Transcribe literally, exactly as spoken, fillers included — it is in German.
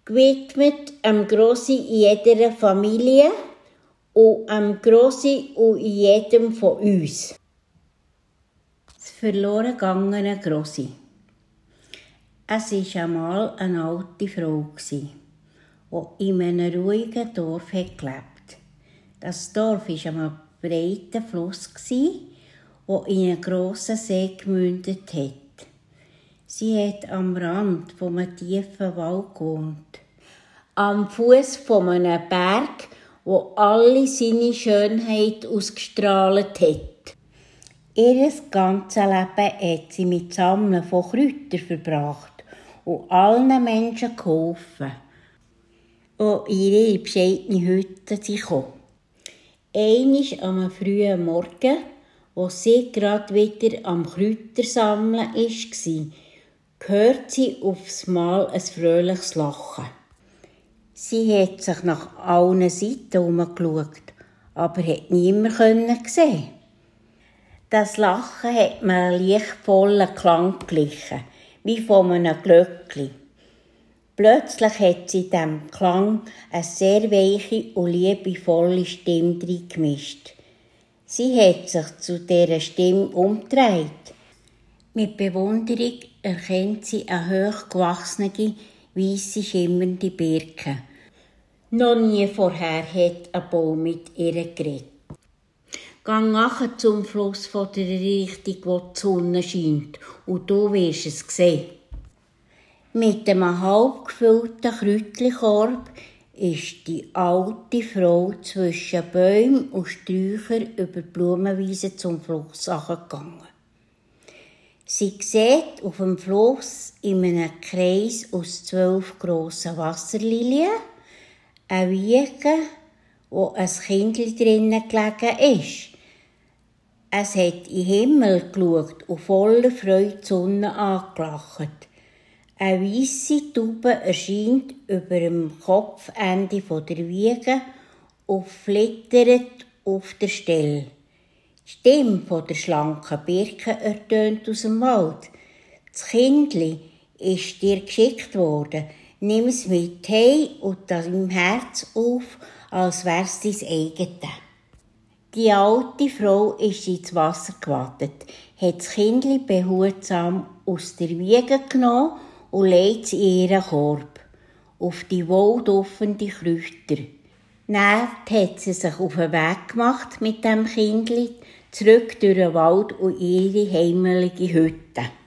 gewidmet am Grossi in jeder Familie und am Grossi und in jedem von uns. Das verloren gegangene Grossi. Es war einmal eine alte Frau, die in einem ruhigen Dorf gelebt hat. Das Dorf war an einem breiten Fluss, der in einen grossen See gemündet hat. Sie hat am Rand eines tiefen Wald gewohnt. Am Fuß von einem Berg, wo alle seine Schönheit ausgestrahlt hat. Ihr ganzes Leben hat sie mit Sammeln von Kräutern verbracht und allen Menschen geholfen, die in ihre bescheidene Hütte kamen. Einmal am frühen Morgen, als sie gerade wieder am Kräutersammeln war, hört sie aufs Mal ein fröhliches Lachen. Sie hat sich nach allen Seiten umgeschaut, aber hat niemanden sehen. Das Lachen hat mir einen lichtvollen Klang glichen, wie von einem Glöckli. Plötzlich hat sie diesem Klang eine sehr weiche und liebevolle Stimme reingemischt. Sie hat sich zu dieser Stimme umgedreht. Mit Bewunderung erkennt sie eine hochgewachsene, weisse, schimmernde Birke. Noch nie vorher hat ein Baum mit ihr geredet. Geh nachher zum Fluss von der Richtung, wo die Sonne scheint, und du wirst es sehen. Mit einem halb gefüllten Kräutchenkorb ist die alte Frau zwischen Bäumen und Sträuchern über die Blumenwiese zum Fluss gegangen. Sie sieht auf dem Fluss in einem Kreis aus zwölf grossen Wasserlilien eine Wiege, wo ein Kindli drinnen gelegen ist. Es hat in den Himmel geschaut und voller Freude die Sonne angelacht. Eine weisse Taube erscheint über dem Kopfende der Wiege und flittert auf der Stelle. Die Stimme der schlanken Birke ertönt aus dem Wald. Das Kindli ist dir geschickt worden. Nimm es mit heim und deinem Herz auf, als wär's dein eigenes. Die alte Frau ist ins Wasser gewatet, hat das Kindli behutsam aus der Wiege genommen und legt es in ihren Korb, auf die wohlduftenden Kräuter. Dann hat sie sich auf den Weg gemacht mit dem Kindli, zurück durch den Wald und ihre heimelige Hütte.